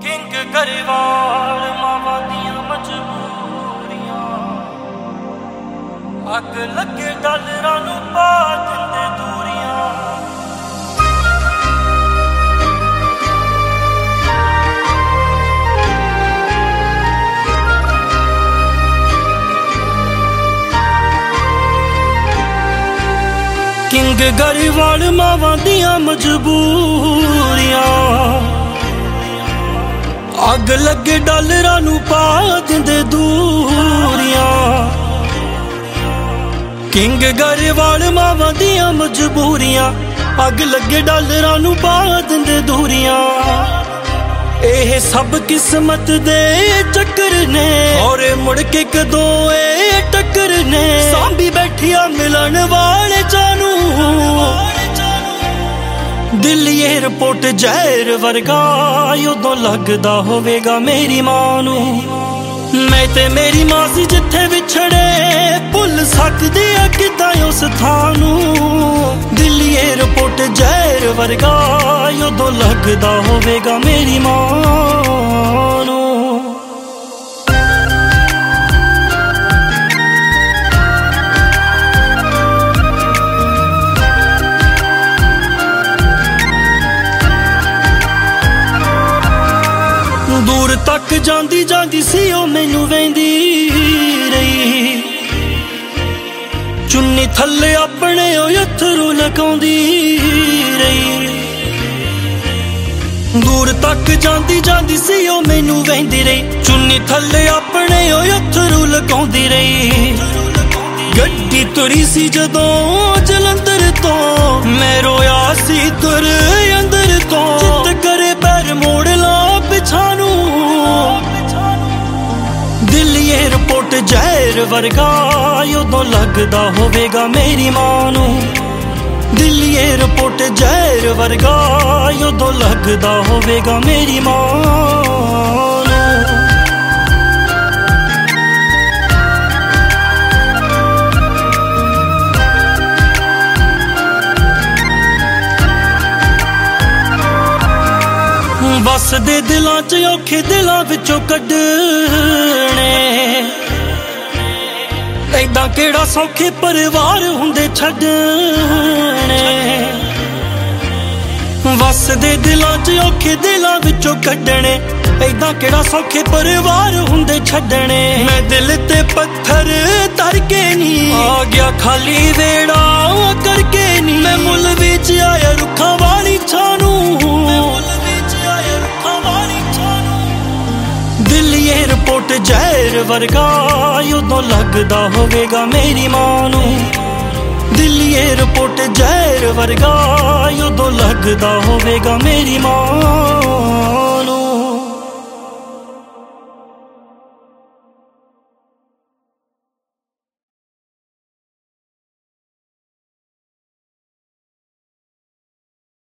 king Garewal मावां दियां मजबूरियां अग लगे डॉलरां नूं पा दिंदे दूरियां किंग गरीवाल मावां दियां मजबूरियां अग लगे डॉलरां नूं पा दिंदे दूरियां किंग गरीवाल मावां दियां मजबूरियां अग लगे डॉलरां नूं पा दिंदे दूरियां एह सब किस्मत दे चक्कर ने और मुड़ के कदों ए टक्कर ने सांभी बैठिया मिलन वाले जानू दिल्ली एयरपोर्ट जहर वर्गा उदों लगदा होवेगा मेरी मां नू मैं ते मेरी मां सी जिथे विछड़े भुल सकदी आ किदां उस थां नू दिल्ली एयरपोर्ट जहर वर्गा उदों लगदा होवेगा मेरी मां नू दूर तक जांदी जांदी सी ओ मैनू वेंदी रही चुन्नी थल्ले अपने ओ अथरू लगाउंदी रही दूर तक जांदी जांदी सी ओ मैनू वेंदी रही चुन्नी थल्ले अपने ओ अथरू लगाउंदी रही गड्डी तुरी सी जदों जलंधर तो मैं रोया सी तुर अंदर तो चित करे पैर मोड़ ला पिछानू दिल्ली एयरपोर्ट जहर वर्गा उदों लगदा होवेगा मेरी मां नू दिल्ली एयरपोर्ट जहर वर्गा उदों लगदा होवेगा मेरी मां नू बस दे दिलां च औखे दिलां विचों कड्ढने ऐदां केड़ा सौखे परिवार हुंदे छड्डने बस दे दिलां च औखे दिलां विचों कड्ढने ऐदां केड़ा सौखे परिवार हुंदे छड्डने मैं दिल ते पत्थर धर के नी आ गया खाली वेड़ा करके नी मैं मुल विच आया रुखां वाली छानू दिल्ली एयरपोर्ट जहर वर्गा उदों लगदा होवेगा मेरी मां नू दिल्ली एयरपोर्ट जहर वर्गा उदों लगदा होवेगा मेरी मां